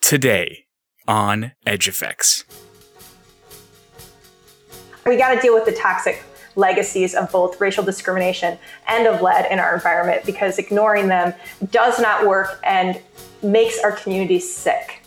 Today on Edge Effects. We got to deal with the toxic legacies of both racial discrimination and of lead in our environment, because ignoring them does not work and makes our communities sick.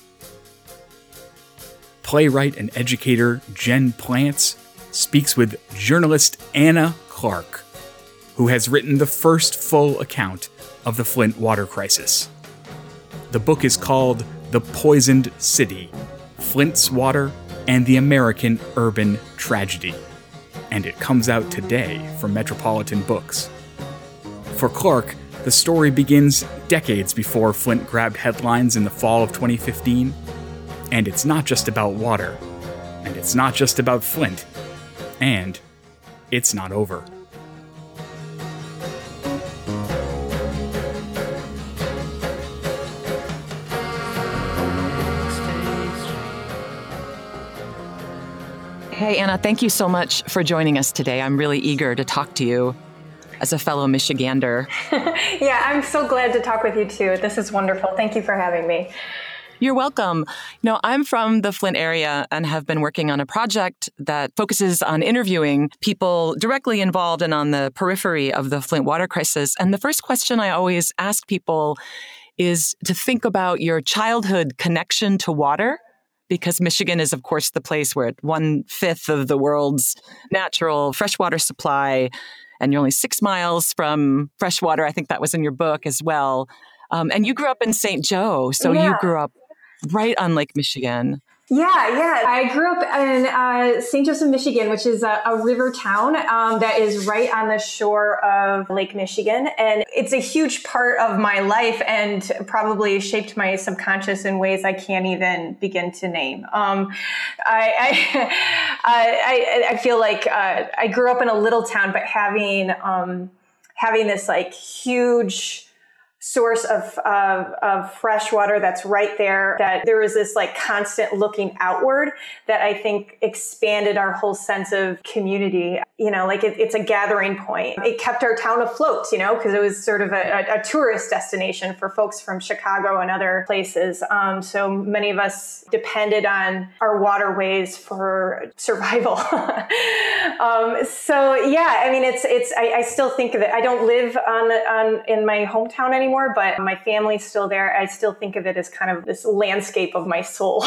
Playwright and educator Jen Plants speaks with journalist Anna Clark, who has written the first full account of the Flint water crisis. The book is called The Poisoned City: Flint's Water and the American Urban Tragedy, and it comes out today from Metropolitan Books. For Clark, the story begins decades before Flint grabbed headlines in the fall of 2015, and it's not just about water, and it's not just about Flint, and it's not over. Hey, Anna, thank you so much for joining us today. I'm really eager to talk to you as a fellow Michigander. Yeah, I'm so glad to talk with you too. This is wonderful. Thank you for having me. You're welcome. I'm from the Flint area and have been working on a project that focuses on interviewing people directly involved and on the periphery of the Flint water crisis. And the first question I always ask people is to think about your childhood connection to water, because Michigan is, of course, the place where 1/5 of the world's natural freshwater supply, and you're only 6 miles from freshwater. I think that was in your book as well. And you grew up in St. Joe, so You grew up right on Lake Michigan. Yeah. I grew up in St. Joseph, Michigan, which is a river town that is right on the shore of Lake Michigan. And it's a huge part of my life and probably shaped my subconscious in ways I can't even begin to name. I feel like I grew up in a little town, but having this like huge source of fresh water that's right there, that there was this like constant looking outward that I think expanded our whole sense of community. It's a gathering point. It kept our town afloat, because it was sort of a tourist destination for folks from Chicago and other places. So many of us depended on our waterways for survival. I still think of it. I don't live in my hometown anymore, but my family's still there. I still think of it as kind of this landscape of my soul.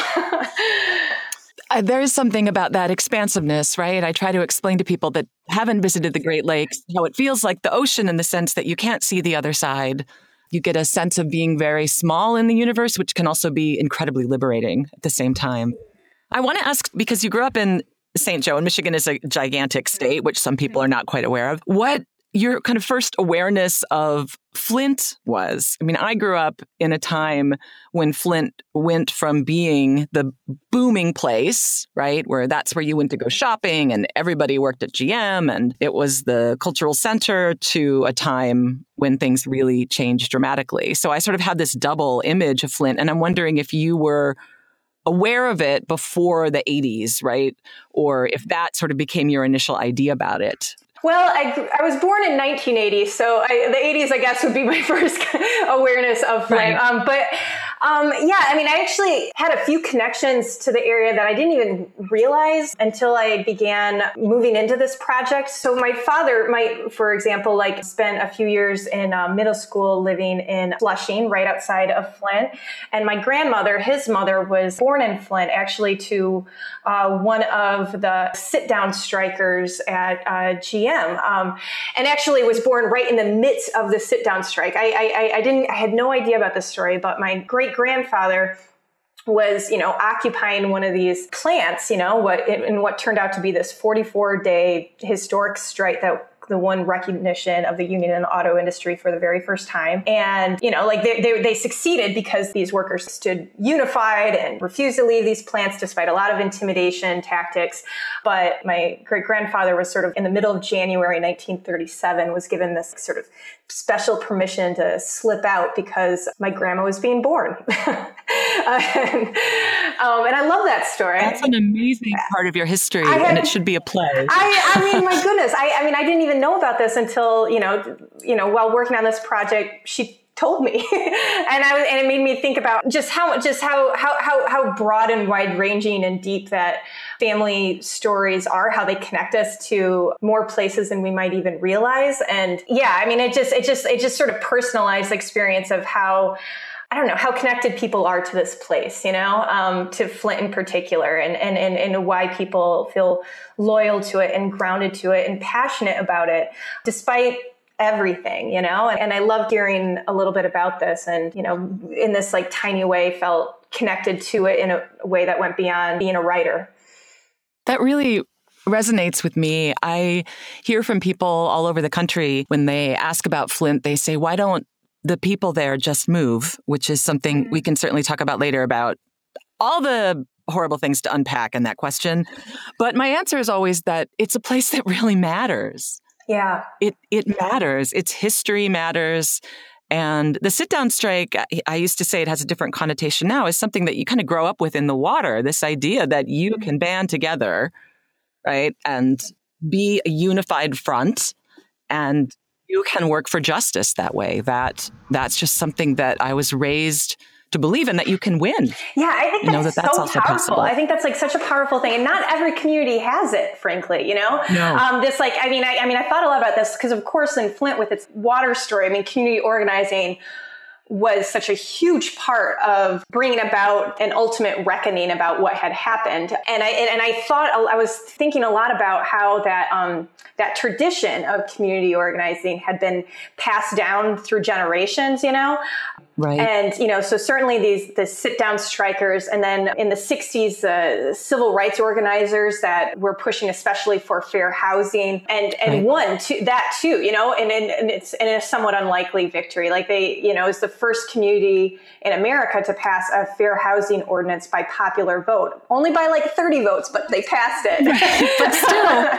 There is something about that expansiveness, right? I try to explain to people that haven't visited the Great Lakes how it feels like the ocean, in the sense that you can't see the other side. You get a sense of being very small in the universe, which can also be incredibly liberating at the same time. I want to ask, because you grew up in St. Joe, and Michigan is a gigantic state, which some people are not quite aware of, what your kind of first awareness of Flint was. I mean, I grew up in a time when Flint went from being the booming place, right, where that's where you went to go shopping and everybody worked at GM and it was the cultural center, to a time when things really changed dramatically. So I sort of had this double image of Flint, and I'm wondering if you were aware of it before the 80s, right? Or if that sort of became your initial idea about it. Well, I was born in 1980, so the 80s, I guess, would be my first awareness of Flint. Right. I actually had a few connections to the area that I didn't even realize until I began moving into this project. So my father for example, spent a few years in middle school living in Flushing, right outside of Flint. And my grandmother, his mother, was born in Flint, actually to one of the sit-down strikers at GM. And actually was born right in the midst of the sit-down strike. I had no idea about this story, but my great-grandfather was, occupying one of these plants, in what turned out to be this 44-day historic strike that the one recognition of the union in the auto industry for the very first time. And, they succeeded because these workers stood unified and refused to leave these plants despite a lot of intimidation tactics. But my great-grandfather was sort of in the middle of January 1937, was given this sort of special permission to slip out because my grandma was being born. And I love that story. That's an amazing part of your history, and it should be a play. I mean, my goodness. I didn't even know about this until, while working on this project, she told me. And it made me think about just how broad and wide ranging and deep that family stories are, how they connect us to more places than we might even realize. And yeah, I mean, it just sort of personalized the experience of how, I don't know, how connected people are to this place, to Flint in particular, and why people feel loyal to it and grounded to it and passionate about it, despite everything, and I loved hearing a little bit about this, and, in this like tiny way felt connected to it in a way that went beyond being a writer. That really resonates with me. I hear from people all over the country when they ask about Flint, they say, why don't the people there just move? Which is something we can certainly talk about later, about all the horrible things to unpack in that question. But my answer is always that it's a place that really matters. Yeah. It matters. Its history matters. And the sit-down strike, I used to say it has a different connotation now, is something that you kind of grow up with in the water, this idea that you can band together, right, and be a unified front, and you can work for justice that way. That's just something that I was raised to believe in, that you can win. Yeah, I think that's that's so also powerful. possible. I think that's like such a powerful thing, and not every community has it, frankly. No. This like, I thought a lot about this because, of course, in Flint with its water story, community organizing was such a huge part of bringing about an ultimate reckoning about what had happened. And I was thinking a lot about how that tradition of community organizing had been passed down through generations, Right. And, so certainly the sit-down strikers, and then in the 60s, civil rights organizers that were pushing especially for fair housing and won that too, and it's in a somewhat unlikely victory. Like it was the first community in America to pass a fair housing ordinance by popular vote, only by like 30 votes, but they passed it. But still.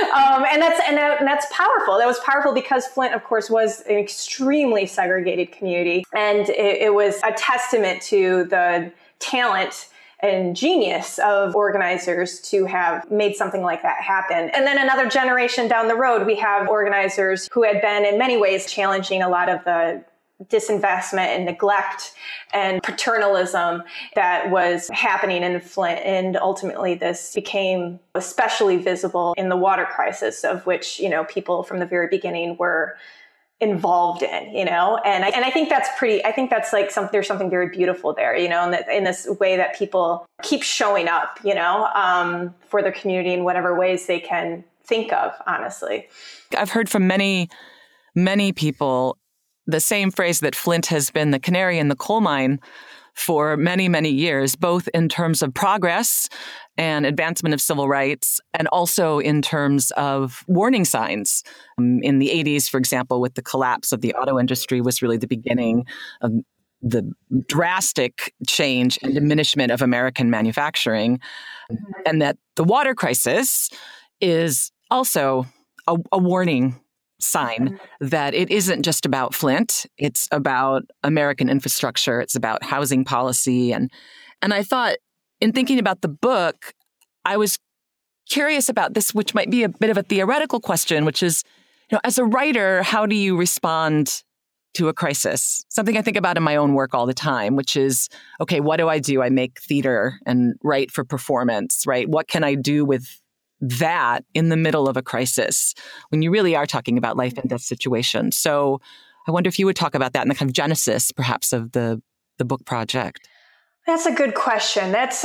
And that's powerful. That was powerful because Flint, of course, was an extremely segregated community. And it was a testament to the talent and genius of organizers to have made something like that happen. And then another generation down the road, we have organizers who had been in many ways challenging a lot of the disinvestment and neglect and paternalism that was happening in Flint. And ultimately this became especially visible in the water crisis, of which, people from the very beginning were involved in, and I think that's like there's something very beautiful there, in this way that people keep showing up, for their community in whatever ways they can think of, honestly. I've heard from many, many people the same phrase, that Flint has been the canary in the coal mine for many, many years, both in terms of progress and advancement of civil rights, and also in terms of warning signs. In the 80s, for example, with the collapse of the auto industry was really the beginning of the drastic change and diminishment of American manufacturing, and that the water crisis is also a warning sign that it isn't just about Flint. It's about American infrastructure. It's about housing policy. And I thought, in thinking about the book, I was curious about this, which might be a bit of a theoretical question, which is, as a writer, how do you respond to a crisis? Something I think about in my own work all the time, which is, okay, what do? I make theater and write for performance, right? What can I do with that in the middle of a crisis when you really are talking about life and death situations? So I wonder if you would talk about that and the kind of genesis, perhaps, of the book project. That's a good question. That's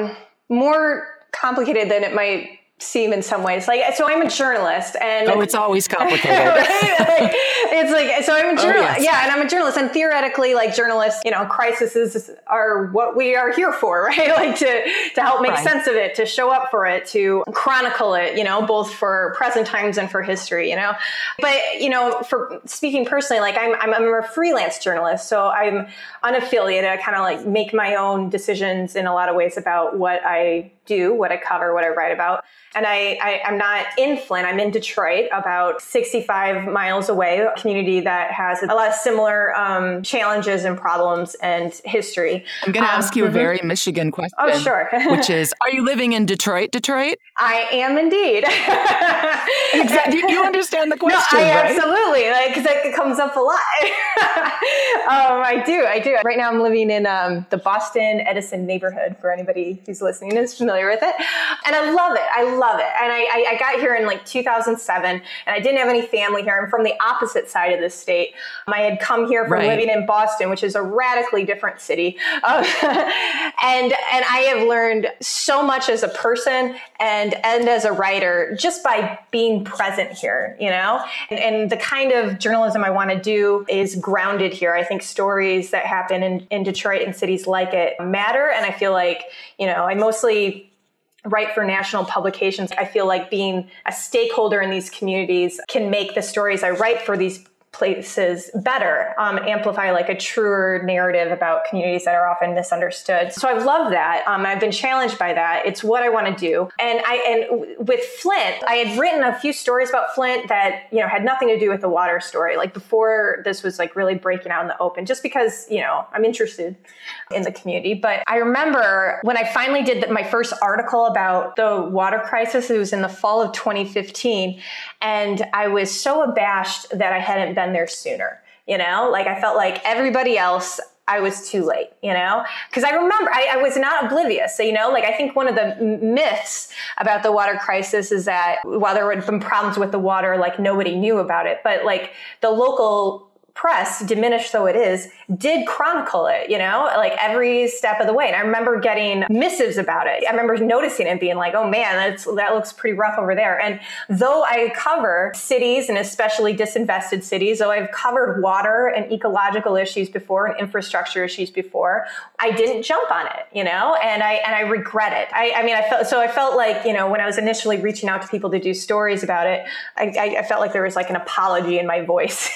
more complicated than it might seem in some ways. So I'm a journalist, and it's always complicated. Right? It's like, so I'm a journalist. Yes. Yeah, and I'm a journalist, and theoretically, like journalists, crises are what we are here for, right? Like to help make sense of it, to show up for it, to chronicle it, both for present times and for history, But for speaking personally, like I'm a freelance journalist, so I'm unaffiliated. I kind of like make my own decisions in a lot of ways about what I do, what I cover, what I write about. And I'm not in Flint. I'm in Detroit, about 65 miles away, a community that has a lot of similar challenges and problems and history. I'm going to ask you a very Michigan question. Oh, sure. Which is, are you living in Detroit? I am indeed. Exactly. You understand the question, no, right? Absolutely. Because it comes up a lot. I do. Right now I'm living in the Boston Edison neighborhood, for anybody who's listening is familiar with it. And I love it. And I got here in 2007, and I didn't have any family here. I'm from the opposite side of the state. I had come here from living in Boston, which is a radically different city. And I have learned so much as a person and as a writer just by being present here, and the kind of journalism I want to do is grounded here. I think stories that happen in Detroit and cities like it matter. And I feel like, I mostly write for national publications. I feel like being a stakeholder in these communities can make the stories I write for these places better, amplify a truer narrative about communities that are often misunderstood. So I love that. I've been challenged by that. It's what I want to do. And with Flint, I had written a few stories about Flint that, had nothing to do with the water story, before this was really breaking out in the open, just because, I'm interested in the community. But I remember when I finally did my first article about the water crisis, it was in the fall of 2015. And I was so abashed that I hadn't been there sooner. I felt like everybody else, I was too late, because I remember I was not oblivious. So, I think one of the myths about the water crisis is that while there had been problems with the water, nobody knew about it. But the local press, diminished though it is, did chronicle it, every step of the way. And I remember getting missives about it. I remember noticing it and being like, oh man, that looks pretty rough over there. And though I cover cities and especially disinvested cities, though I've covered water and ecological issues before and infrastructure issues before, I didn't jump on it, and I regret it. I felt like, when I was initially reaching out to people to do stories about it, I felt like there was an apology in my voice,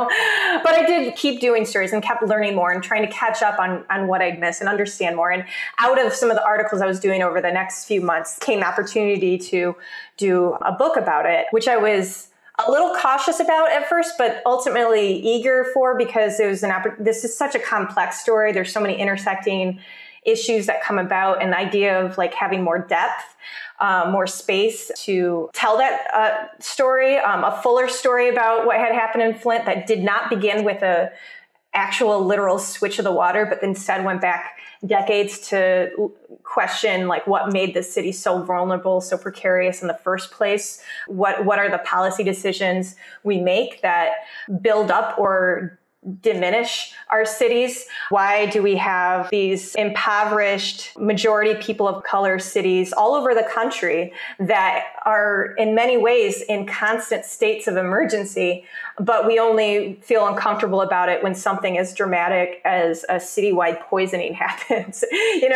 But I did keep doing stories and kept learning more and trying to catch up on what I'd missed and understand more. And out of some of the articles I was doing over the next few months came the opportunity to do a book about it, which I was a little cautious about at first, but ultimately eager for, because it was this is such a complex story. There's so many intersecting issues that come about, and the idea of having more depth, more space to tell that story, a fuller story about what had happened in Flint that did not begin with a actual literal switch of the water, but instead went back decades to question what made the city so vulnerable, so precarious in the first place. What are the policy decisions we make that build up or diminish our cities? Why do we have these impoverished majority people of color cities all over the country that are in many ways in constant states of emergency, but we only feel uncomfortable about it when something as dramatic as a citywide poisoning happens?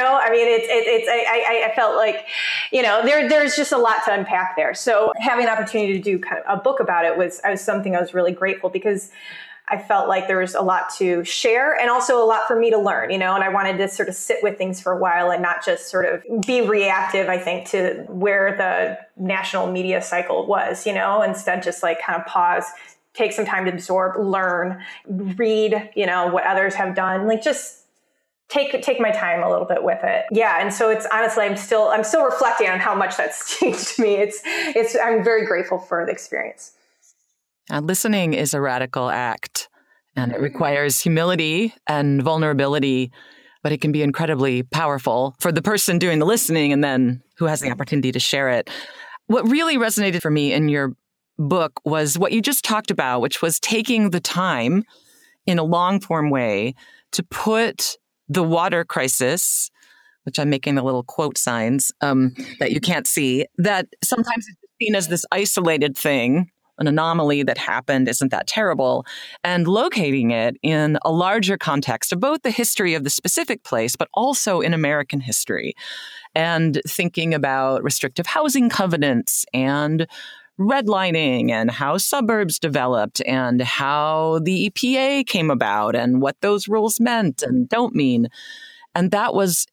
I felt like, there's just a lot to unpack there. So having an opportunity to do kind of a book about it was something I was really grateful, because I felt like there was a lot to share and also a lot for me to learn, and I wanted to sort of sit with things for a while and not just sort of be reactive, I think, to where the national media cycle was, instead just kind of pause, take some time to absorb, learn, read, what others have done, just take my time a little bit with it. Yeah. And so it's honestly, I'm still reflecting on how much that's changed me. I'm very grateful for the experience. Listening is a radical act, and it requires humility and vulnerability, but it can be incredibly powerful for the person doing the listening and then who has the opportunity to share it. What really resonated for me in your book was what you just talked about, which was taking the time in a long-form way to put the water crisis, which I'm making the little quote signs that you can't see, that sometimes it's seen as this isolated thing, an anomaly that happened, isn't that terrible, and locating it in a larger context of both the history of the specific place, but also in American history, and thinking about restrictive housing covenants and redlining and how suburbs developed and how the EPA came about and what those rules meant and don't mean. And that was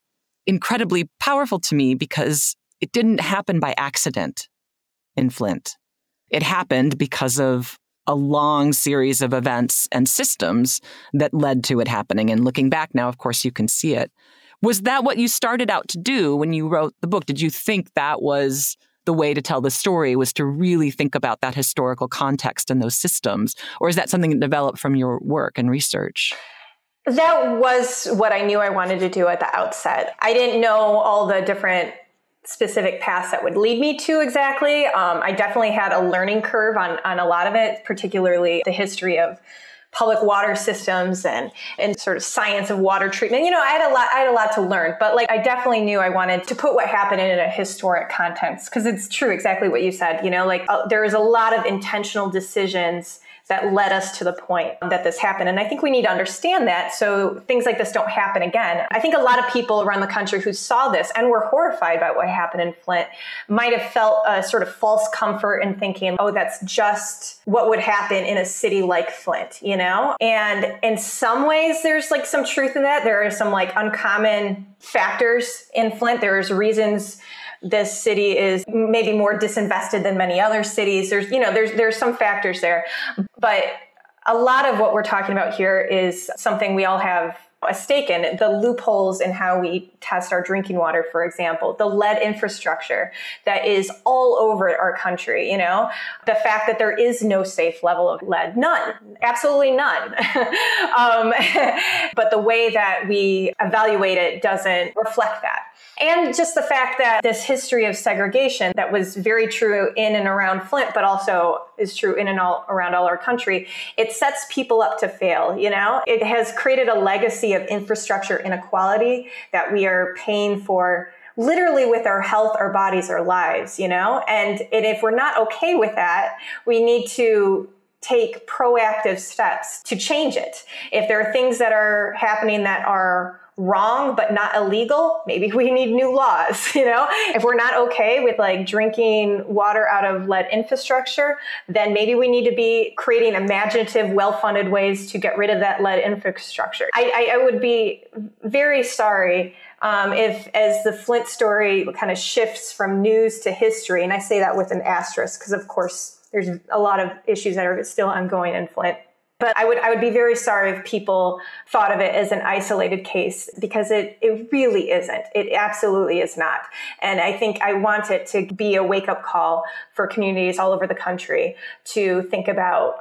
incredibly powerful to me because it didn't happen by accident in Flint. It happened because of a long series of events and systems that led to it happening. And looking back now, of course, you can see it. Was that what you started out to do when you wrote the book? Did you think that was the way to tell the story, was to really think about that historical context and those systems? Or is that something that developed from your work and research? That was what I knew I wanted to do at the outset. I didn't know all the different specific paths that would lead me to exactly. I definitely had a learning curve on a lot of it, particularly the history of public water systems and sort of science of water treatment. I had a lot to learn, but I definitely knew I wanted to put what happened in a historic context, because it's true, exactly what you said. There is a lot of intentional decisions that led us to the point that this happened. And I think we need to understand that so things like this don't happen again. I think a lot of people around the country who saw this and were horrified by what happened in Flint might have felt a sort of false comfort in thinking, oh, that's just what would happen in a city like Flint, And in some ways, there's some truth in that. There are some uncommon factors in Flint. There's reasons this city is maybe more disinvested than many other cities. There's some factors there, but a lot of what we're talking about here is something we all have a stake in. The loopholes in how we test our drinking water, for example, the lead infrastructure that is all over our country, the fact that there is no safe level of lead, none, absolutely none. But the way that we evaluate it doesn't reflect that. And just the fact that this history of segregation that was very true in and around Flint, but also is true in and around all our country, it sets people up to fail, It has created a legacy of infrastructure inequality that we are paying for literally with our health, our bodies, our lives, And if we're not okay with that, we need to take proactive steps to change it. If there are things that are happening that are wrong, but not illegal, maybe we need new laws, If we're not okay with drinking water out of lead infrastructure, then maybe we need to be creating imaginative, well-funded ways to get rid of that lead infrastructure. I would be very sorry if, as the Flint story kind of shifts from news to history, and I say that with an asterisk, because of course there's a lot of issues that are still ongoing in Flint. But I would be very sorry if people thought of it as an isolated case, because it really isn't. It absolutely is not. And I think I want it to be a wake-up call for communities all over the country to think about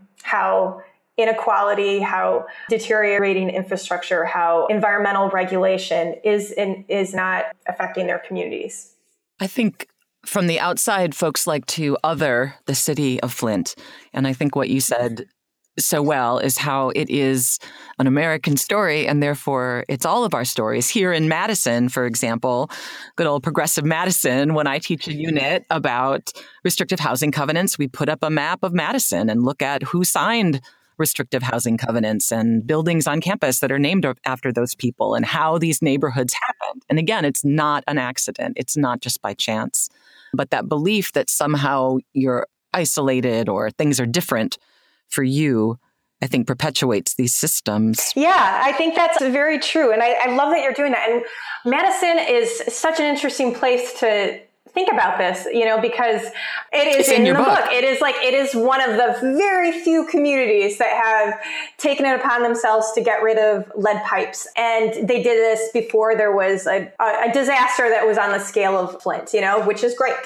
how inequality, how deteriorating infrastructure, how environmental regulation is not affecting their communities. I think from the outside, folks like to other the city of Flint. And I think what you said so well is how it is an American story, and therefore it's all of our stories. Here in Madison, for example, good old progressive Madison, when I teach a unit about restrictive housing covenants, we put up a map of Madison and look at who signed restrictive housing covenants and buildings on campus that are named after those people and how these neighborhoods happened. And again, it's not an accident. It's not just by chance. But that belief that somehow you're isolated or things are different for you, I think perpetuates these systems. Yeah, I think that's very true. And I love that you're doing that. And Madison is such an interesting place to think about this, because it is in the book. It is one of the very few communities that have taken it upon themselves to get rid of lead pipes. And they did this before there was a disaster that was on the scale of Flint, which is great.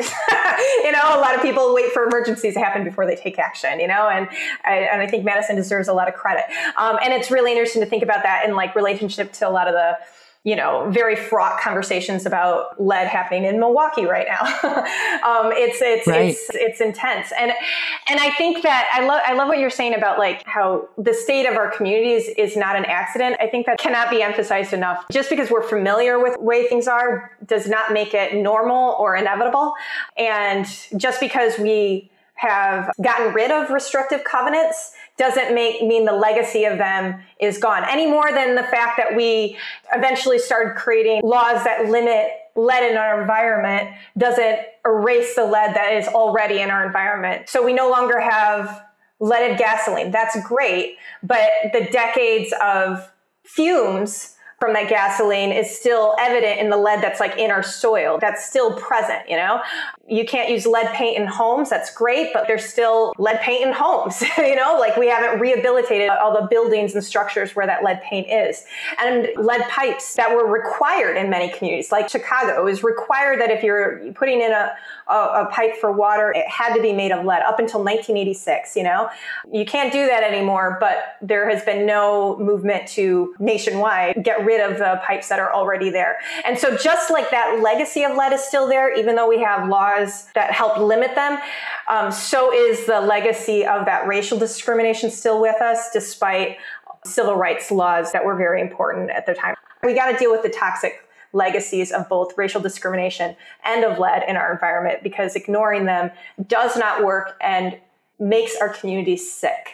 A lot of people wait for emergencies to happen before they take action, and I think Madison deserves a lot of credit. And it's really interesting to think about that in relationship to a lot of the very fraught conversations about lead happening in Milwaukee right now. It's intense. And I think that I love what you're saying about how the state of our communities is not an accident. I think that cannot be emphasized enough. Just because we're familiar with the way things are does not make it normal or inevitable. And just because we have gotten rid of restrictive covenants doesn't mean the legacy of them is gone, any more than the fact that we eventually started creating laws that limit lead in our environment doesn't erase the lead that is already in our environment. So we no longer have leaded gasoline. That's great, but the decades of fumes from that gasoline is still evident in the lead that's like in our soil. That's still present, you know? You can't use lead paint in homes. That's great, but there's still lead paint in homes, you know? Like we haven't rehabilitated all the buildings and structures where that lead paint is. And lead pipes that were required in many communities, like Chicago, is required that if you're putting in a pipe for water, it had to be made of lead up until 1986, you know? You can't do that anymore, but there has been no movement to nationwide get rid of the pipes that are already there. And so just like that legacy of lead is still there, even though we have laws that help limit them, so is the legacy of that racial discrimination still with us, despite civil rights laws that were very important at the time. We got to deal with the toxic legacies of both racial discrimination and of lead in our environment, because ignoring them does not work and makes our communities sick.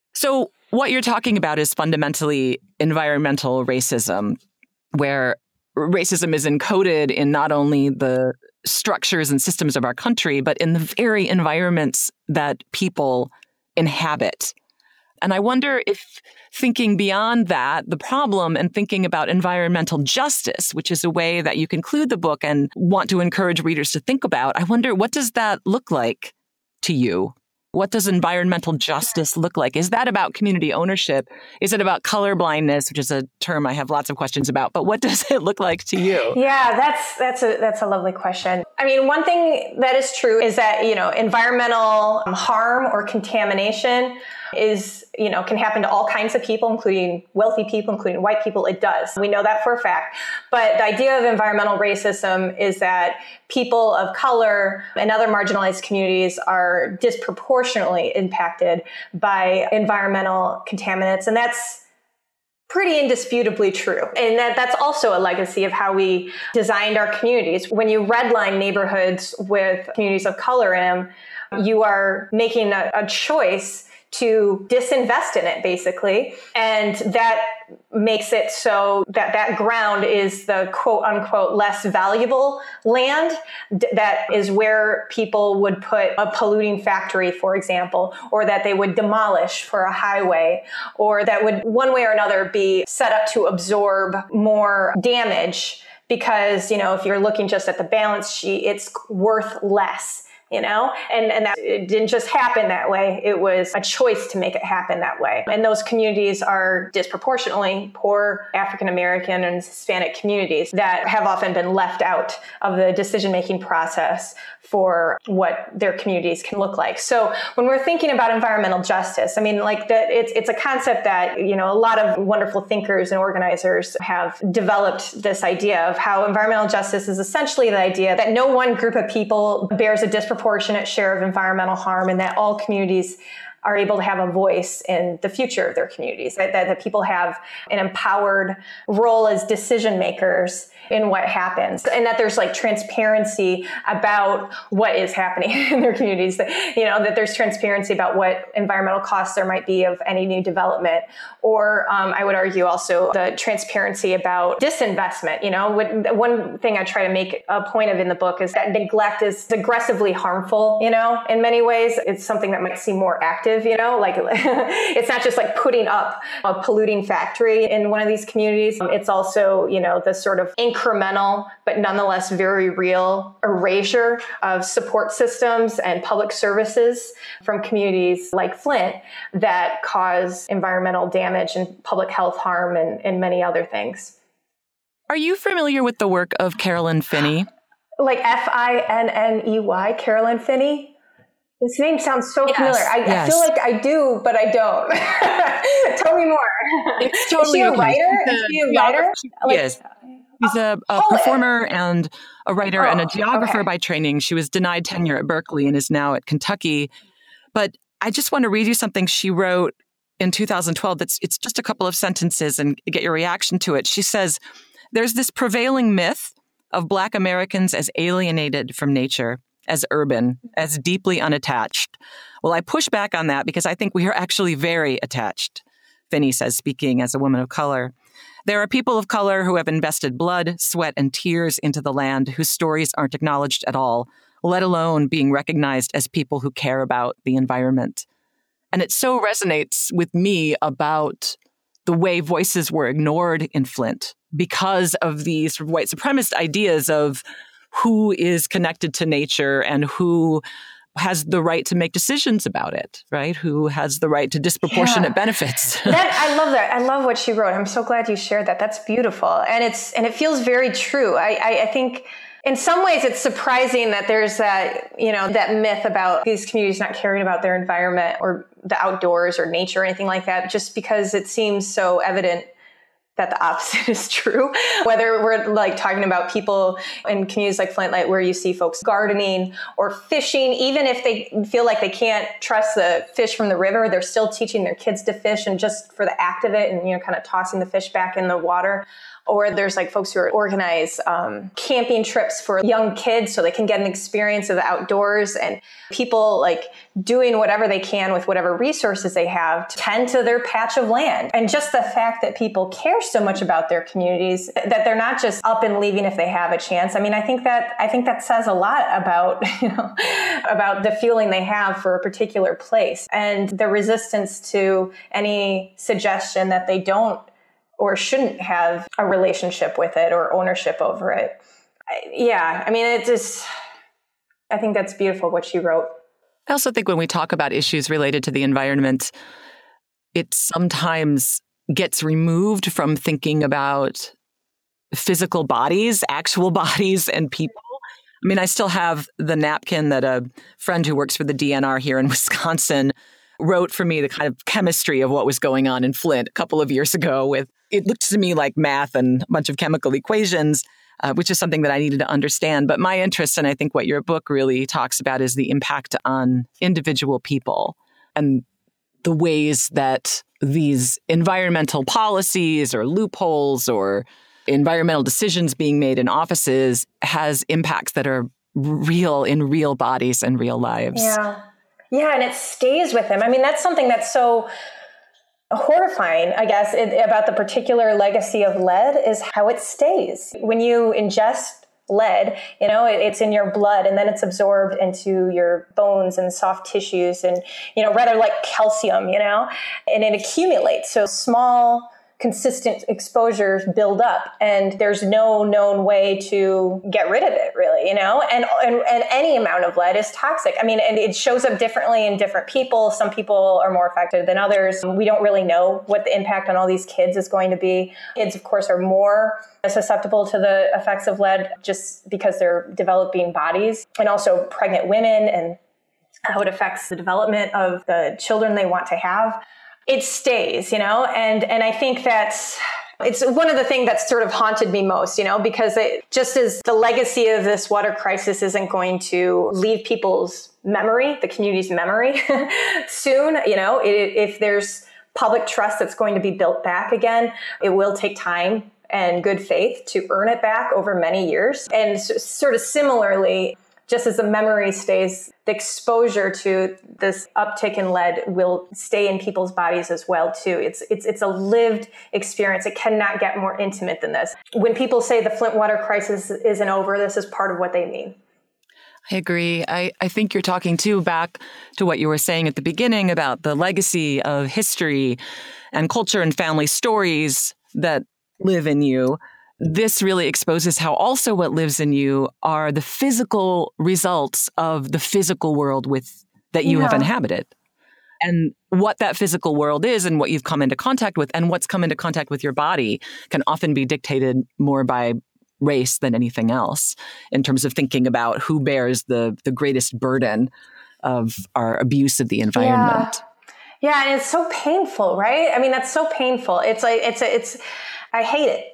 So what you're talking about is fundamentally environmental racism, where racism is encoded in not only the structures and systems of our country, but in the very environments that people inhabit. And I wonder if thinking beyond that, the problem, and thinking about environmental justice, which is a way that you conclude the book and want to encourage readers to think about, I wonder, what does that look like to you? What does environmental justice look like? Is that about community ownership? Is it about colorblindness, which is a term I have lots of questions about? But what does it look like to you? Yeah, that's a lovely question. I mean, one thing that is true is that, you know, environmental harm or contamination is, you know, can happen to all kinds of people, including wealthy people, including white people. It does. We know that for a fact. But the idea of environmental racism is that people of color and other marginalized communities are disproportionately impacted by environmental contaminants. And that's pretty indisputably true. And that's also a legacy of how we designed our communities. When you redline neighborhoods with communities of color in them, you are making a choice to disinvest in it, basically. And that makes it so that that ground is the quote unquote less valuable land. That is where people would put a polluting factory, for example, or that they would demolish for a highway, or that would one way or another be set up to absorb more damage. Because, you know, if you're looking just at the balance sheet, it's worth less. You know, and that it didn't just happen that way. It was a choice to make it happen that way. And those communities are disproportionately poor African-American and Hispanic communities that have often been left out of the decision-making process for what their communities can look like. So when we're thinking about environmental justice, I mean, like that, it's a concept that, you know, a lot of wonderful thinkers and organizers have developed this idea of how environmental justice is essentially the idea that no one group of people bears a disproportionate share of environmental harm, and that all communities are able to have a voice in the future of their communities, that people have an empowered role as decision makers in what happens, and that there's like transparency about what is happening in their communities, that, you know, that there's transparency about what environmental costs there might be of any new development, or I would argue also the transparency about disinvestment. You know, one thing I try to make a point of in the book is that neglect is aggressively harmful, you know, in many ways. It's something that might seem more active, you know, like it's not just like putting up a polluting factory in one of these communities. It's also, you know, the sort of incremental, but nonetheless very real erasure of support systems and public services from communities like Flint that cause environmental damage and public health harm and many other things. Are you familiar with the work of Carolyn Finney? Like Finney, Carolyn Finney? This name sounds so familiar. I feel like I do, but I don't. Tell me more. It's totally Is she a writer? Is she a writer? Yes. She's a performer and a writer and a geographer by training. She was denied tenure at Berkeley and is now at Kentucky. But I just want to read you something she wrote in 2012. It's just a couple of sentences and get your reaction to it. She says, "There's this prevailing myth of Black Americans as alienated from nature, as urban, as deeply unattached. Well, I push back on that because I think we are actually very attached," Finney says, speaking as a woman of color. "There are people of color who have invested blood, sweat, and tears into the land whose stories aren't acknowledged at all, let alone being recognized as people who care about the environment." And it so resonates with me about the way voices were ignored in Flint because of these white supremacist ideas of who is connected to nature and who has the right to make decisions about it, right? Who has the right to disproportionate benefits. I love that. I love what she wrote. I'm so glad you shared that. That's beautiful. And it feels very true. I think in some ways it's surprising that there's that myth about these communities not caring about their environment or the outdoors or nature or anything like that, just because it seems so evident that the opposite is true. Whether we're like talking about people in communities like Flint, where you see folks gardening or fishing, even if they feel like they can't trust the fish from the river, they're still teaching their kids to fish, and just for the act of it and, kind of tossing the fish back in the water. Or there's like folks who organize camping trips for young kids so they can get an experience of the outdoors, and people like doing whatever they can with whatever resources they have to tend to their patch of land. And just the fact that people care so much about their communities, that they're not just up and leaving if they have a chance. I mean, I think that says a lot about, about the feeling they have for a particular place and the resistance to any suggestion that they don't or shouldn't have a relationship with it or ownership over it. I think that's beautiful what she wrote. I also think when we talk about issues related to the environment, it sometimes gets removed from thinking about physical bodies, actual bodies and people. I mean, I still have the napkin that a friend who works for the DNR here in Wisconsin wrote for me, the kind of chemistry of what was going on in Flint a couple of years ago. It looked to me like math and a bunch of chemical equations, which is something that I needed to understand. But my interest, and I think what your book really talks about, is the impact on individual people and the ways that these environmental policies or loopholes or environmental decisions being made in offices has impacts that are real in real bodies and real lives. Yeah, and it stays with them. I mean, that's something that's so horrifying, I guess, about the particular legacy of lead is how it stays. When you ingest lead, it's in your blood and then it's absorbed into your bones and soft tissues and, rather like calcium, and it accumulates. So small, consistent exposures build up and there's no known way to get rid of it really, and any amount of lead is toxic. I mean, and it shows up differently in different people. Some people are more affected than others. We don't really know what the impact on all these kids is going to be. Kids, of course, are more susceptible to the effects of lead just because they're developing bodies, and also pregnant women and how it affects the development of the children they want to have. It stays, and I think it's one of the things that sort of haunted me most, because just as the legacy of this water crisis isn't going to leave people's memory, the community's memory soon, if there's public trust that's going to be built back again, it will take time and good faith to earn it back over many years. And sort of similarly, just as the memory stays, the exposure to this uptick in lead will stay in people's bodies as well, too. It's a lived experience. It cannot get more intimate than this. When people say the Flint water crisis isn't over, this is part of what they mean. I agree. I think you're talking, too, back to what you were saying at the beginning about the legacy of history and culture and family stories that live in you. This really exposes how also what lives in you are the physical results of the physical world that you have inhabited. And what that physical world is and what you've come into contact with and what's come into contact with your body can often be dictated more by race than anything else in terms of thinking about who bears the greatest burden of our abuse of the environment. Yeah, and it's so painful, right? I mean, that's so painful. I hate it.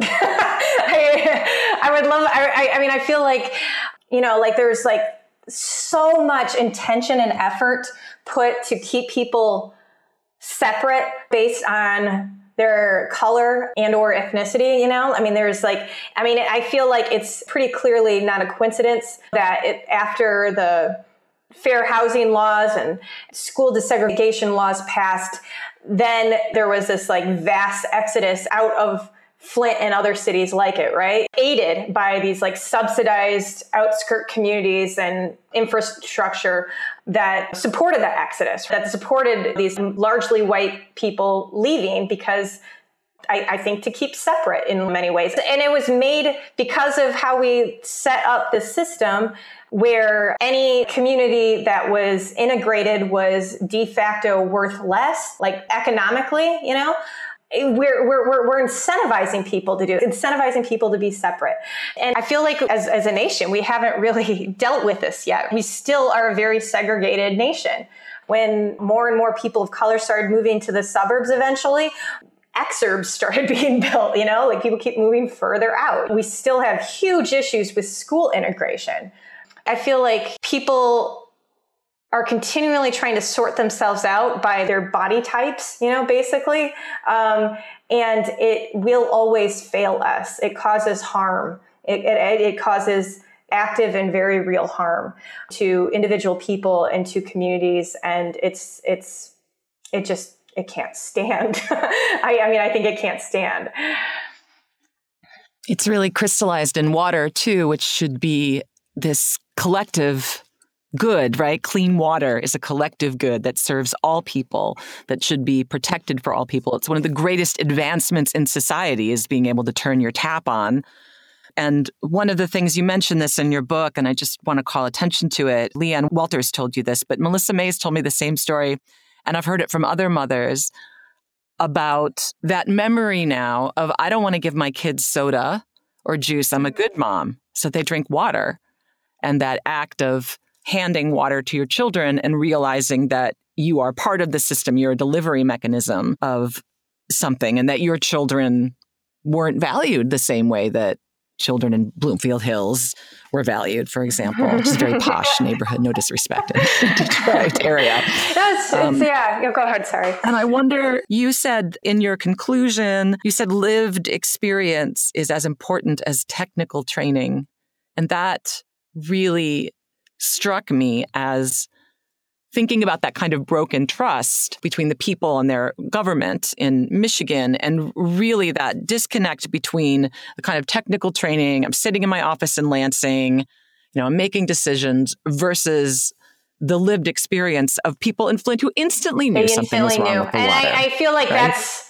I feel like, there's like so much intention and effort put to keep people separate based on their color and or ethnicity, I feel like it's pretty clearly not a coincidence that after the fair housing laws and school desegregation laws passed, then there was this like vast exodus out of Flint and other cities like it, right? Aided by these like subsidized outskirt communities and infrastructure that supported that exodus, that supported these largely white people leaving because I think to keep separate in many ways. And it was made because of how we set up the system, where any community that was integrated was de facto worth less, like economically, you know. We're incentivizing people to do it, incentivizing people to be separate. And I feel like as a nation, we haven't really dealt with this yet. We still are a very segregated nation. When more and more people of color started moving to the suburbs eventually, exurbs started being built, you know, like people keep moving further out. We still have huge issues with school integration. I feel like people are continually trying to sort themselves out by their body types, you know, basically. And it will always fail us. It causes harm. It causes active and very real harm to individual people and to communities. And it can't stand. I think it can't stand. It's really crystallized in water too, which should be this collective good, right? Clean water is a collective good that serves all people, that should be protected for all people. It's one of the greatest advancements in society, is being able to turn your tap on. And one of the things, you mentioned this in your book, and I just want to call attention to it. Leanne Walters told you this, but Melissa Mays told me the same story, and I've heard it from other mothers about that memory now of, I don't want to give my kids soda or juice. I'm a good mom. So they drink water. And that act of handing water to your children and realizing that you are part of the system, you're a delivery mechanism of something, and that your children weren't valued the same way that children in Bloomfield Hills were valued, for example, which is a very posh neighborhood, no disrespect, in Detroit area. Go ahead, sorry. And I wonder, you said in your conclusion, you said lived experience is as important as technical training. And that really struck me as thinking about that kind of broken trust between the people and their government in Michigan, and really that disconnect between the kind of technical training, I'm sitting in my office in Lansing, you know, I'm making decisions, versus the lived experience of people in Flint who instantly knew something was wrong with the water. And I feel like that's,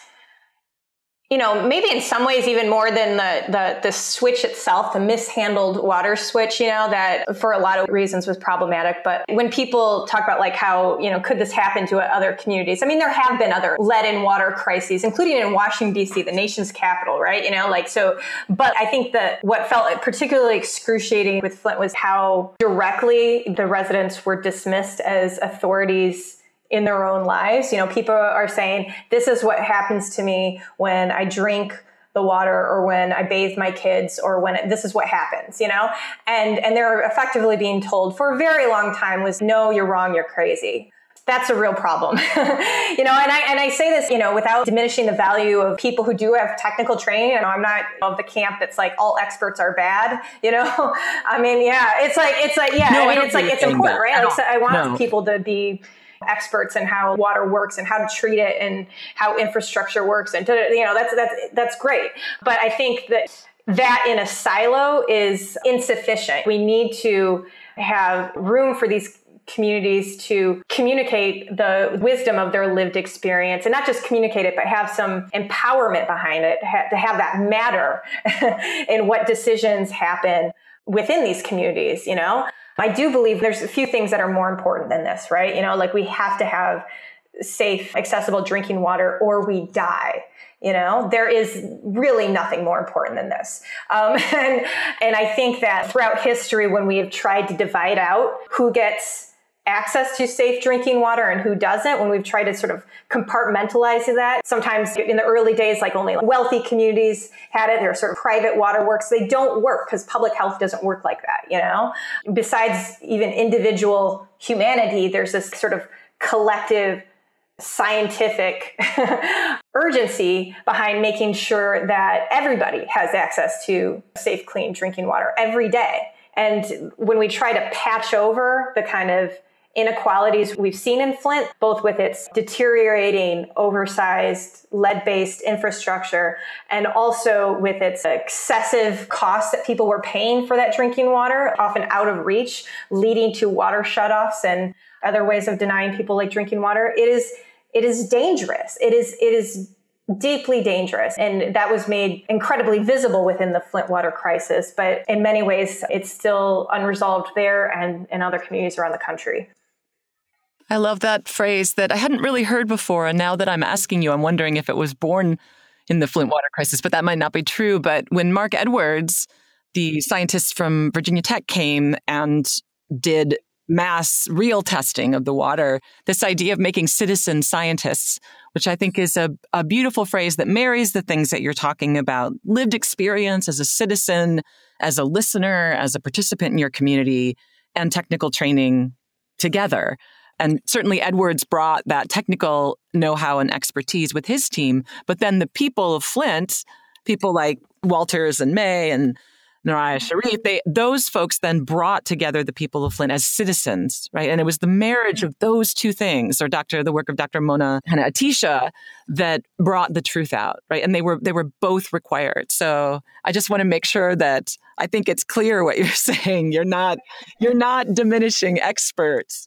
you know, maybe in some ways even more than the switch itself, the mishandled water switch, you know, that for a lot of reasons was problematic. But when people talk about like how, you know, could this happen to other communities? I mean, there have been other lead in water crises, including in Washington, D.C., the nation's capital, right? You know, like so. But I think that what felt particularly excruciating with Flint was how directly the residents were dismissed as authorities in their own lives. You know, people are saying, this is what happens to me when I drink the water, or when I bathe my kids, or when this is what happens, you know? And they're effectively being told for a very long time was, no, you're wrong, you're crazy. That's a real problem. You know, and I say this, you know, without diminishing the value of people who do have technical training. You know, I'm not of the camp that's like all experts are bad, you know? I mean, yeah, it's like, yeah, no, I mean, it's like, it's important, right? Like, so I want people to be experts in how water works and how to treat it and how infrastructure works, and you know, that's great. But I think that in a silo is insufficient. We need to have room for these communities to communicate the wisdom of their lived experience, and not just communicate it, but have some empowerment behind it, to have that matter in what decisions happen within these communities, you know? I do believe there's a few things that are more important than this, right? You know, like we have to have safe, accessible drinking water or we die. You know, there is really nothing more important than this. And I think that throughout history, when we have tried to divide out who gets access to safe drinking water and who doesn't, when we've tried to sort of compartmentalize that, sometimes in the early days, like only wealthy communities had it, there are sort of private waterworks. They don't work because public health doesn't work like that, you know? Besides even individual humanity, there's this sort of collective scientific urgency behind making sure that everybody has access to safe, clean drinking water every day. And when we try to patch over the kind of inequalities we've seen in Flint, both with its deteriorating, oversized, lead-based infrastructure, and also with its excessive costs that people were paying for that drinking water, often out of reach, leading to water shutoffs and other ways of denying people like drinking water. It is dangerous. It is deeply dangerous. And that was made incredibly visible within the Flint water crisis. But in many ways, it's still unresolved there and in other communities around the country. I love that phrase that I hadn't really heard before. And now that I'm asking you, I'm wondering if it was born in the Flint water crisis, but that might not be true. But when Mark Edwards, the scientist from Virginia Tech, came and did mass real testing of the water, this idea of making citizen scientists, which I think is a beautiful phrase that marries the things that you're talking about, lived experience as a citizen, as a listener, as a participant in your community, and technical training together. And certainly Edwards brought that technical know-how and expertise with his team, but then the people of Flint, people like Walters and May and Naraya Sharif, those folks then brought together the people of Flint as citizens, right? And it was the marriage of those two things, or the work of Dr. Mona Hanna-Attisha, that brought the truth out, right? And they were both required. So I just want to make sure that I think it's clear what you're saying. You're not diminishing experts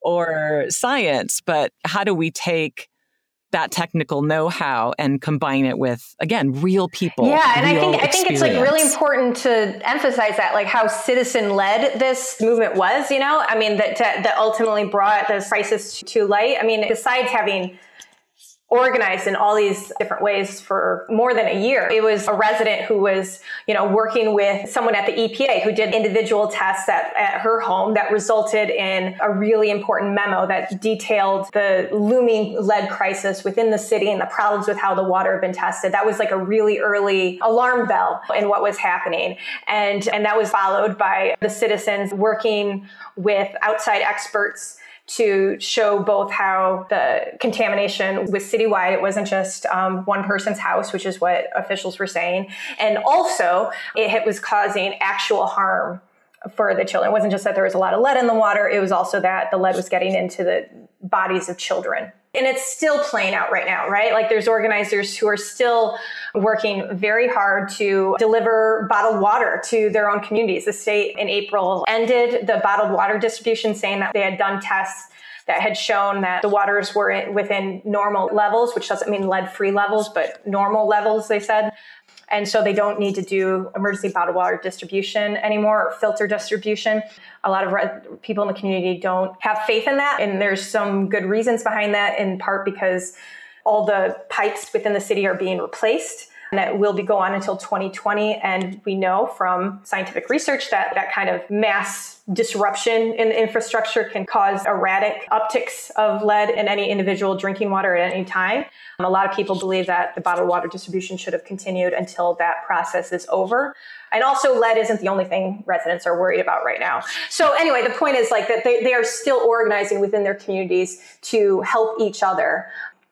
or science, but how do we take that technical know-how and combine it with, again, real people? Yeah, and I think it's like really important to emphasize that, like how citizen-led this movement was, I mean, that ultimately brought this crisis to light. I mean, besides having organized in all these different ways for more than a year, it was a resident who was, working with someone at the EPA who did individual tests at her home that resulted in a really important memo that detailed the looming lead crisis within the city and the problems with how the water had been tested. That was like a really early alarm bell in what was happening. And that was followed by the citizens working with outside experts to show both how the contamination was citywide. It wasn't just one person's house, which is what officials were saying. And also it was causing actual harm for the children. It wasn't just that there was a lot of lead in the water. It was also that the lead was getting into the bodies of children. And it's still playing out right now, right? Like there's organizers who are still working very hard to deliver bottled water to their own communities. The state in April ended the bottled water distribution, saying that they had done tests that had shown that the waters were within normal levels, which doesn't mean lead-free levels, but normal levels, they said. And so they don't need to do emergency bottled water distribution anymore, or filter distribution. A lot of people in the community don't have faith in that. And there's some good reasons behind that, in part because all the pipes within the city are being replaced. And that will go on until 2020. And we know from scientific research that that kind of mass disruption in the infrastructure can cause erratic upticks of lead in any individual drinking water at any time. A lot of people believe that the bottled water distribution should have continued until that process is over. And also lead isn't the only thing residents are worried about right now. So anyway, the point is like that they are still organizing within their communities to help each other,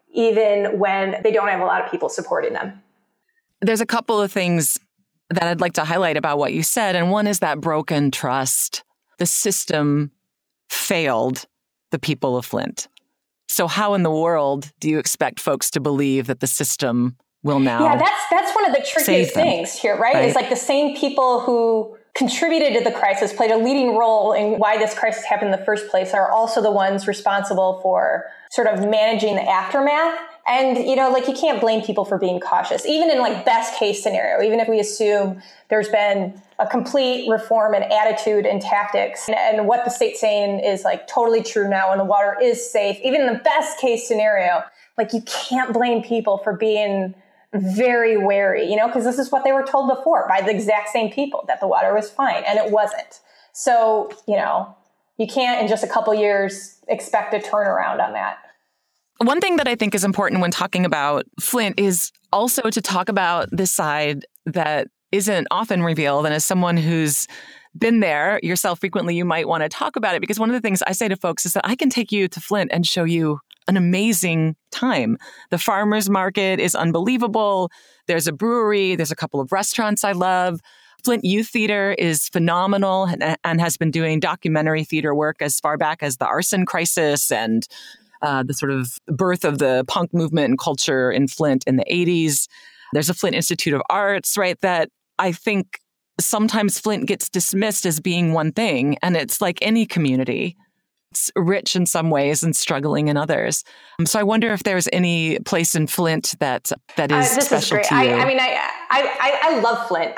even when they don't have a lot of people supporting them. There's a couple of things that I'd like to highlight about what you said. And one is that broken trust. The system failed the people of Flint. So how in the world do you expect folks to believe that the system will now? Yeah, that's one of the trickiest things here, right? It's like the same people who contributed to the crisis, played a leading role in why this crisis happened in the first place, are also the ones responsible for sort of managing the aftermath. And, you can't blame people for being cautious, even in best case scenario, even if we assume there's been a complete reform in attitude and tactics and what the state's saying is totally true now and the water is safe. Even in the best case scenario, you can't blame people for being very wary, because this is what they were told before by the exact same people, that the water was fine, and it wasn't. So, you can't in just a couple years expect a turnaround on that. One thing that I think is important when talking about Flint is also to talk about this side that isn't often revealed. And as someone who's been there yourself frequently, you might want to talk about it, because one of the things I say to folks is that I can take you to Flint and show you an amazing time. The farmers market is unbelievable. There's a brewery. There's a couple of restaurants I love. Flint Youth Theater is phenomenal and has been doing documentary theater work as far back as the arson crisis and the sort of birth of the punk movement and culture in Flint in the 80s. There's a Flint Institute of Arts, right? That I think sometimes Flint gets dismissed as being one thing. And it's like any community. It's rich in some ways and struggling in others. So I wonder if there's any place in Flint that is special to you. I love Flint,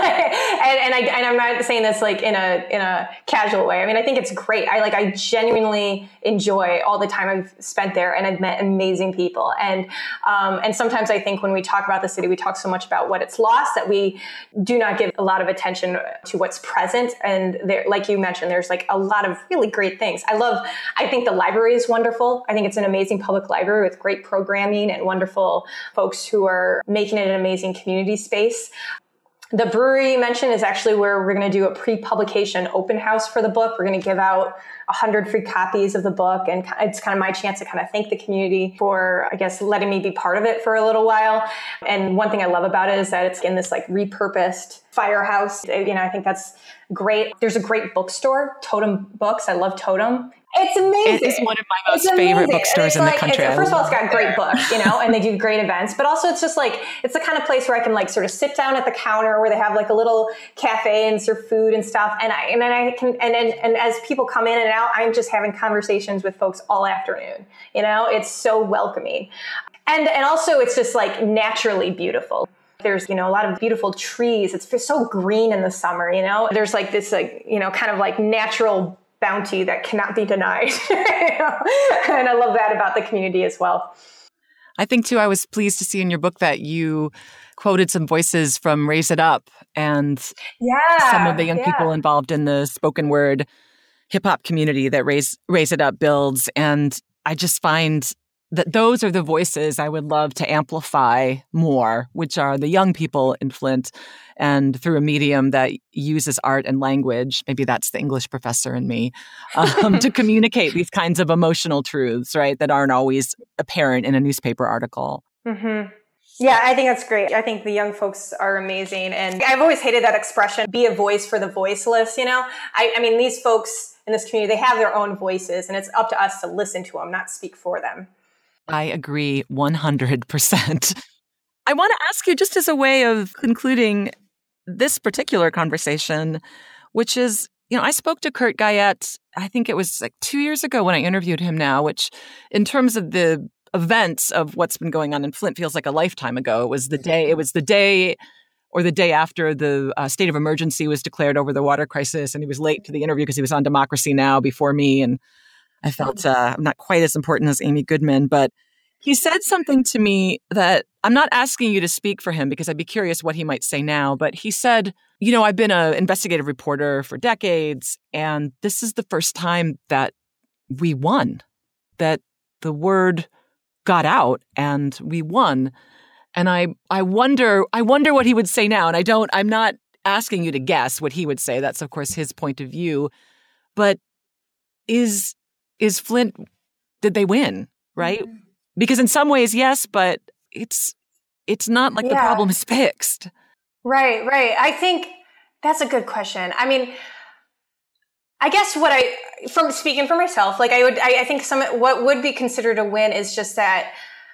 and I'm not saying this like in a casual way. I mean, I think it's great. I genuinely enjoy all the time I've spent there, and I've met amazing people. And sometimes I think when we talk about the city, we talk so much about what it's lost that we do not give a lot of attention to what's present. And there, like you mentioned, there's like a lot of really great things. I think the library is wonderful. I think it's an amazing public library with great programming and wonderful folks who are making it an amazing community space. The brewery you mentioned is actually where we're going to do a pre-publication open house for the book. We're going to give out 100 free copies of the book. And it's kind of my chance to kind of thank the community for, I guess, letting me be part of it for a little while. And one thing I love about it is that it's in this like repurposed firehouse. I think that's great. There's a great bookstore, Totem Books. I love Totem. It's amazing. It is one of my most favorite bookstores in the country. First of all, it's got great books, and they do great events, but also it's just like, it's the kind of place where I can like sort of sit down at the counter where they have like a little cafe and serve food and stuff. And as people come in and out, I'm just having conversations with folks all afternoon. It's so welcoming. And also it's just like naturally beautiful. There's, a lot of beautiful trees. It's just so green in the summer, There's like this like, kind of like natural bounty that cannot be denied. And I love that about the community as well. I think too, I was pleased to see in your book that you quoted some voices from Raise It Up and some of the young people involved in the spoken word hip hop community that Raise It Up builds. And I just find that those are the voices I would love to amplify more, which are the young people in Flint, and through a medium that uses art and language, maybe that's the English professor in me, to communicate these kinds of emotional truths, right, that aren't always apparent in a newspaper article. Mm-hmm. Yeah, I think that's great. I think the young folks are amazing. And I've always hated that expression, be a voice for the voiceless, I mean, these folks in this community, they have their own voices, and it's up to us to listen to them, not speak for them. I agree 100%. I want to ask you, just as a way of concluding this particular conversation, which is, I spoke to Kurt Guyette, I think it was like 2 years ago when I interviewed him now, which in terms of the events of what's been going on in Flint feels like a lifetime ago. It was the day or the day after the state of emergency was declared over the water crisis. And he was late to the interview because he was on Democracy Now! Before me. And I felt I'm not quite as important as Amy Goodman, but he said something to me that I'm not asking you to speak for him because I'd be curious what he might say now. But he said, I've been an investigative reporter for decades, and this is the first time that we won, that the word got out and we won. And I wonder what he would say now. And I'm not asking you to guess what he would say. That's, of course, his point of view. But is Flint, did they win, right? Mm-hmm. Because in some ways, yes, but it's not like the problem is fixed. Right. I think that's a good question. I mean, I guess from speaking for myself, like I think what would be considered a win is just that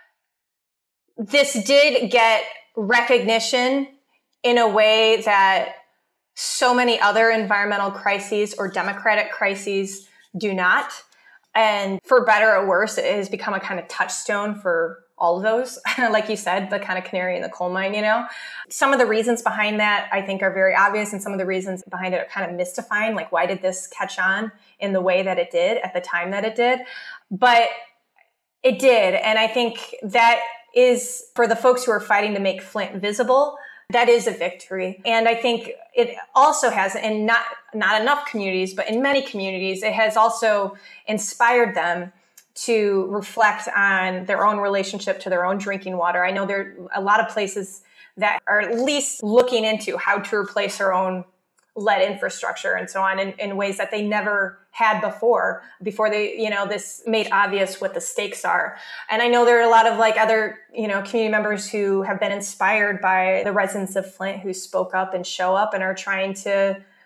this did get recognition in a way that so many other environmental crises or democratic crises do not. And for better or worse, it has become a kind of touchstone for all of those. Like you said, the kind of canary in the coal mine, Some of the reasons behind that, I think, are very obvious. And some of the reasons behind it are kind of mystifying. Like, why did this catch on in the way that it did at the time that it did? But it did. And I think that is, for the folks who are fighting to make Flint visible, that is a victory. And I think it also has, in not enough communities, but in many communities, it has also inspired them to reflect on their own relationship to their own drinking water. I know there are a lot of places that are at least looking into how to replace their own lead infrastructure and so on in ways that they never had before they, this made obvious what the stakes are. And I know there are a lot of like other, community members who have been inspired by the residents of Flint who spoke up and show up and are trying to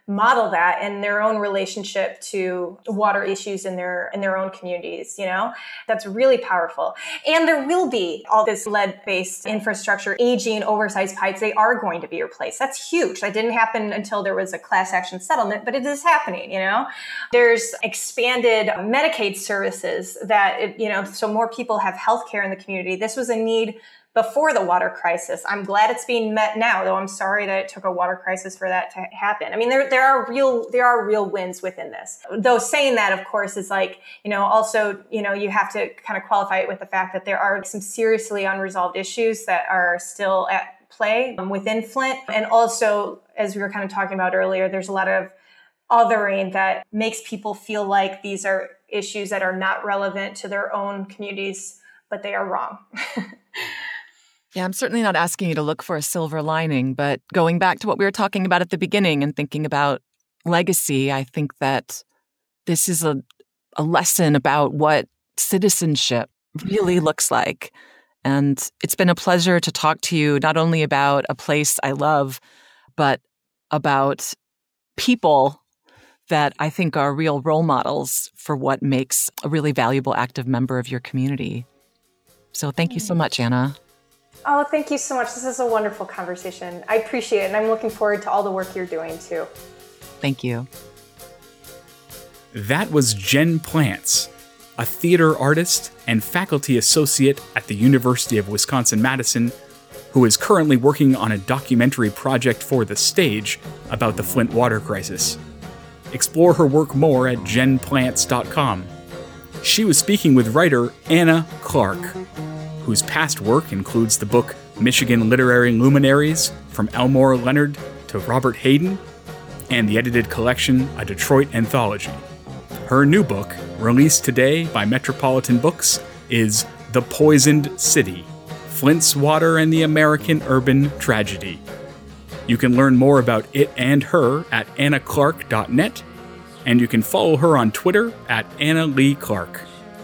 model that in their own relationship to water issues in their own communities, That's really powerful. And there will be all this lead-based infrastructure, aging, oversized pipes. They are going to be replaced. That's huge. That didn't happen until there was a class action settlement, but it is happening, There's expanded Medicaid services that, so more people have healthcare in the community. This was a need before the water crisis. I'm glad it's being met now, though I'm sorry that it took a water crisis for that to happen. I mean, there are real wins within this. Though saying that, of course, is like, also, you have to kind of qualify it with the fact that there are some seriously unresolved issues that are still at play within Flint. And also, as we were kind of talking about earlier, there's a lot of othering that makes people feel like these are issues that are not relevant to their own communities, but they are wrong. Yeah, I'm certainly not asking you to look for a silver lining, but going back to what we were talking about at the beginning and thinking about legacy, I think that this is a lesson about what citizenship really looks like. And it's been a pleasure to talk to you not only about a place I love, but about people that I think are real role models for what makes a really valuable active member of your community. So thank you so much, Anna. Oh, thank you so much. This is a wonderful conversation. I appreciate it, and I'm looking forward to all the work you're doing, too. Thank you. That was Jen Plants, a theater artist and faculty associate at the University of Wisconsin-Madison, who is currently working on a documentary project for the stage about the Flint water crisis. Explore her work more at jenplants.com. She was speaking with writer Anna Clark, whose past work includes the book Michigan Literary Luminaries, From Elmore Leonard to Robert Hayden, and the edited collection A Detroit Anthology. Her new book, released today by Metropolitan Books, is The Poisoned City, Flint's Water and the American Urban Tragedy. You can learn more about it and her at annaclark.net, and you can follow her on Twitter at Anna Lee Clark.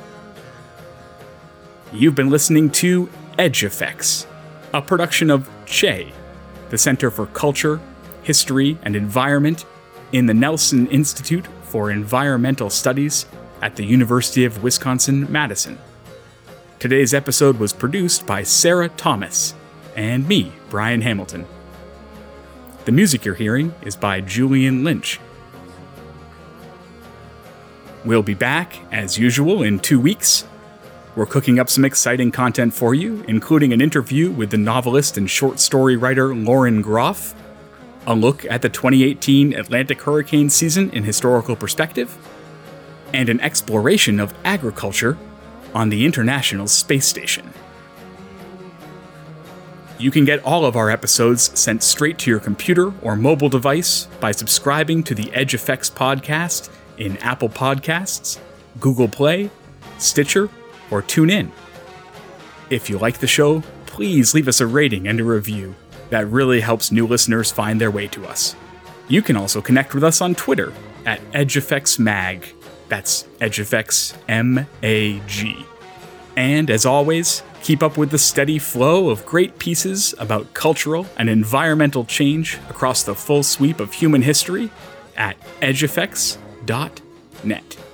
You've been listening to Edge Effects, a production of CHE, the Center for Culture, History, and Environment in the Nelson Institute for Environmental Studies at the University of Wisconsin-Madison. Today's episode was produced by Sarah Thomas and me, Brian Hamilton. The music you're hearing is by Julian Lynch. We'll be back, as usual, in 2 weeks. We're cooking up some exciting content for you, including an interview with the novelist and short story writer Lauren Groff, a look at the 2018 Atlantic hurricane season in historical perspective, and an exploration of agriculture on the International Space Station. You can get all of our episodes sent straight to your computer or mobile device by subscribing to the Edge Effects podcast in Apple Podcasts, Google Play, Stitcher, or TuneIn. If you like the show, please leave us a rating and a review. That really helps new listeners find their way to us. You can also connect with us on Twitter at EdgeEffectsMag. That's EdgeEffectsMAG. And as always, keep up with the steady flow of great pieces about cultural and environmental change across the full sweep of human history at edgeeffects.net.